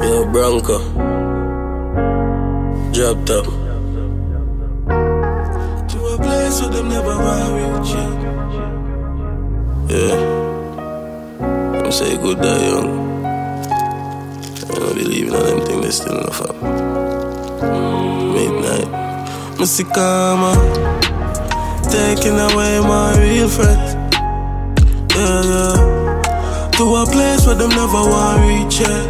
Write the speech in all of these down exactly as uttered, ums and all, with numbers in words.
Yo, Bronco. Drop top. To a place where them never want reach you. Yeah. Them say good die young. I don't believe in all them things, they still enough up. Midnight. Missy Karma. Taking away my real friends. Yeah, yeah. To a place where them never want reach it.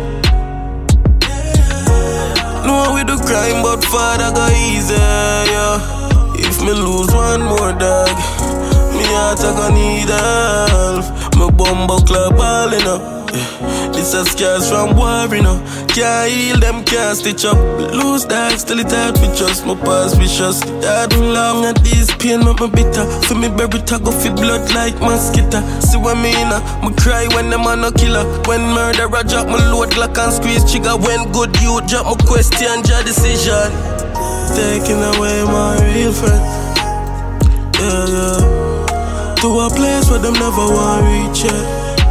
No, we do crime, but father go easy, yeah. If me lose one more dog, me heart I gon' need help. My bumbo club balling up, yeah. This a scars from war, you know. Can't heal them, can't stitch up. Lose dogs till it hurt me trust. My past vicious, hard for long and this pain make me bitter. For me baby tag go fi blood like mosquito. See what me in me cry when them a no killer. When murderer drop my load Glock and squeeze trigger. When good you drop my question your decision. Taking away my real friends. Yeah, yeah. To a place where them never want reach it.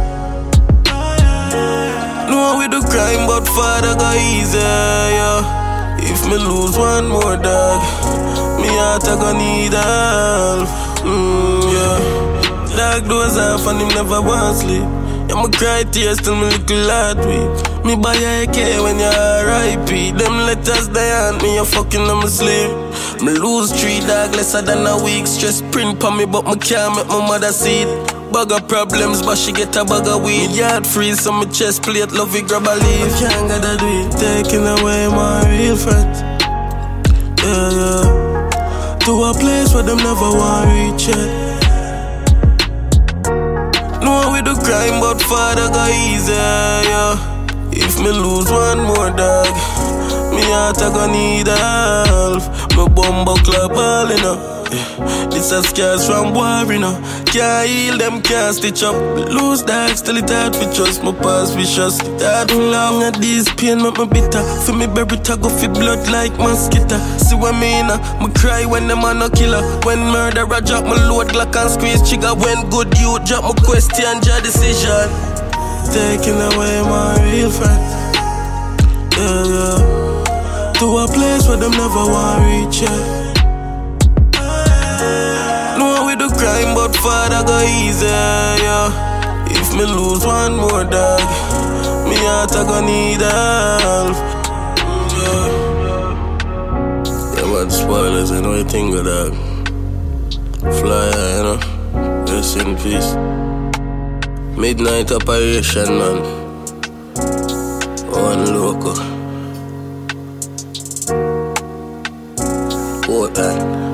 No, we do crime, but father go easy, yeah. If me lose one more dog, me heart I gon' need help. Mm, yeah. Dog doors off and him never want sleep. Yeah, me cry tears till me little heart weak. Me buy a A K when you R I P. Them letters they hand me, you fucking on my sleep. Me lose three dog lesser than a week. Stress print pa me, but me can't make my mother see it. Bag of problems, but she get a bag of weed. Yard freeze, so my chest plate, love it, grab a leaf. I can't get that weed. Taking away my real friends. Yeah, yeah. To a place where them never want reach it. No, we do crime, but father go easy, yeah. If me lose one more dog, me heart I gon' need help. My bumbo club balling up. Yeah. This a scars from war, you know. Can't heal them, can't stitch up. Lose dogs till it hard for trust. My past vicious, it hard for long and this pain make me bitter. For me baby tag go fi blood like mosquito. See what me in me cry when them a no killer. When murderer drop my load Glock and squeeze trigger. When good you drop my question your decision. Taking away my real friends. Yeah, yeah. To a place where them never want reach it. No, we do crime, but father go easy, yeah. If me lose one more dog, me heart I gon' need help. Yeah, yeah man, spoilers, I know you think of that. Flyer, you know, rest in peace. Midnight operation, man. One local. Portland.